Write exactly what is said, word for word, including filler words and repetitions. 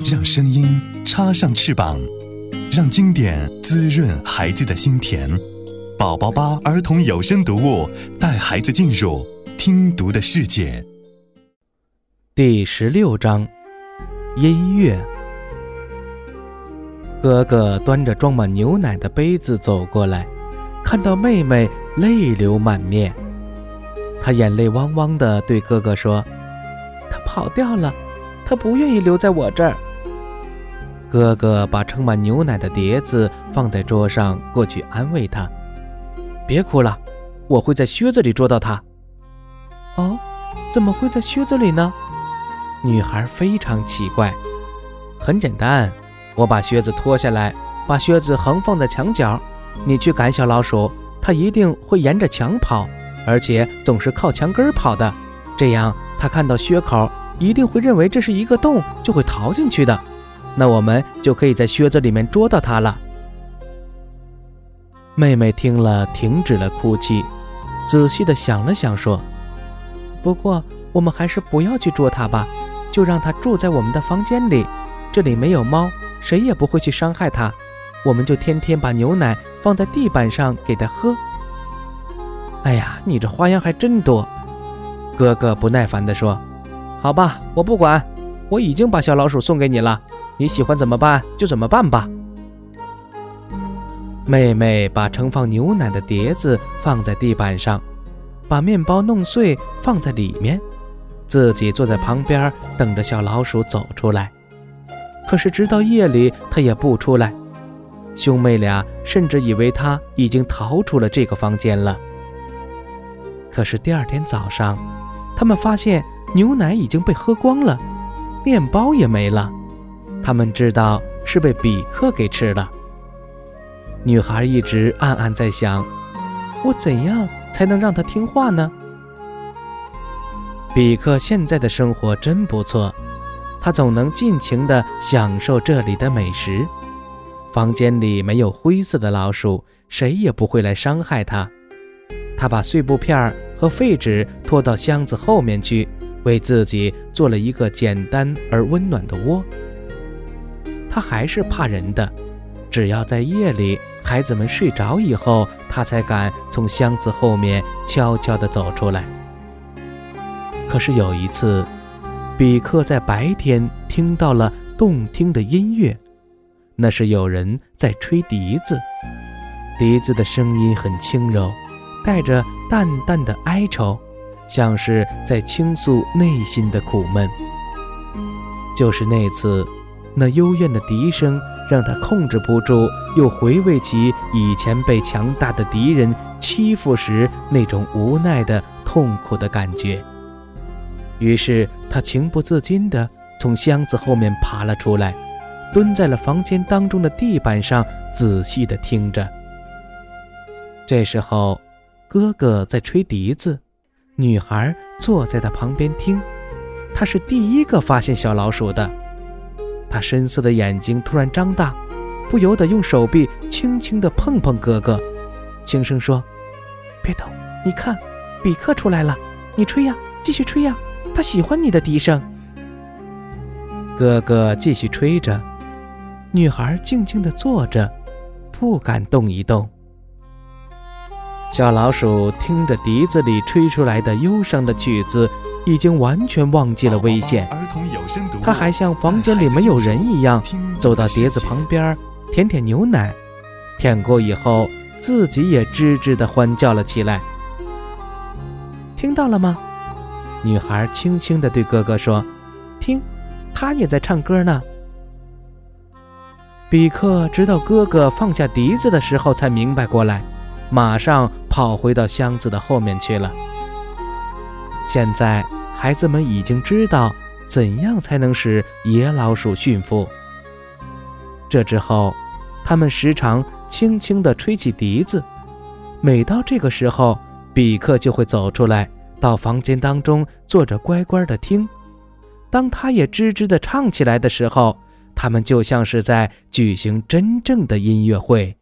让声音插上翅膀，让经典滋润孩子的心田。宝宝吧儿童有声读物，带孩子进入听读的世界。 第十六章，音乐。哥哥端着装满牛奶的杯子走过来，看到妹妹泪流满面，他眼泪汪汪地对哥哥说：他跑掉了，他不愿意留在我这儿。哥哥把盛满牛奶的碟子放在桌上，过去安慰他：别哭了，我会在靴子里捉到他。哦，怎么会在靴子里呢？女孩非常奇怪。很简单，我把靴子脱下来，把靴子横放在墙角，你去赶小老鼠，它一定会沿着墙跑，而且总是靠墙根跑的，这样它看到靴口一定会认为这是一个洞，就会逃进去的，那我们就可以在靴子里面捉到它了。妹妹听了停止了哭泣，仔细地想了想说：不过我们还是不要去捉它吧，就让它住在我们的房间里，这里没有猫，谁也不会去伤害它，我们就天天把牛奶放在地板上给它喝。哎呀，你这花样还真多。哥哥不耐烦地说：好吧，我不管，我已经把小老鼠送给你了，你喜欢怎么办就怎么办吧。妹妹把盛放牛奶的碟子放在地板上，把面包弄碎放在里面，自己坐在旁边等着小老鼠走出来。可是直到夜里它也不出来，兄妹俩甚至以为它已经逃出了这个房间了。可是第二天早上，他们发现牛奶已经被喝光了，面包也没了，他们知道是被比克给吃了。女孩一直暗暗在想，我怎样才能让他听话呢？比克现在的生活真不错，他总能尽情地享受这里的美食。房间里没有灰色的老鼠，谁也不会来伤害他。他把碎布片和废纸拖到箱子后面去，为自己做了一个简单而温暖的窝。他还是怕人的，只要在夜里孩子们睡着以后，他才敢从箱子后面悄悄地走出来。可是有一次，比克在白天听到了动听的音乐，那是有人在吹笛子，笛子的声音很轻柔，带着淡淡的哀愁，像是在倾诉内心的苦闷。就是那次，那幽怨的笛声让他控制不住，又回味起以前被强大的敌人欺负时那种无奈的痛苦的感觉。于是他情不自禁地从箱子后面爬了出来，蹲在了房间当中的地板上，仔细地听着。这时候哥哥在吹笛子，女孩坐在他旁边听，她是第一个发现小老鼠的。她深色的眼睛突然张大，不由得用手臂轻轻地碰碰哥哥，轻声说：别动，你看，比克出来了，你吹呀，继续吹呀，他喜欢你的笛声。哥哥继续吹着，女孩静静地坐着，不敢动一动。小老鼠听着笛子里吹出来的忧伤的曲子，已经完全忘记了危险。他还像房间里没有人一样，走到碟子旁边，舔舔牛奶，舔过以后，自己也吱吱地欢叫了起来。听到了吗？女孩轻轻地对哥哥说：听，他也在唱歌呢。比克直到哥哥放下笛子的时候才明白过来，马上跑回到箱子的后面去了。现在孩子们已经知道怎样才能使野老鼠驯服。这之后，他们时常轻轻地吹起笛子，每到这个时候，比克就会走出来，到房间当中坐着乖乖地听。当他也吱吱地唱起来的时候，他们就像是在举行真正的音乐会。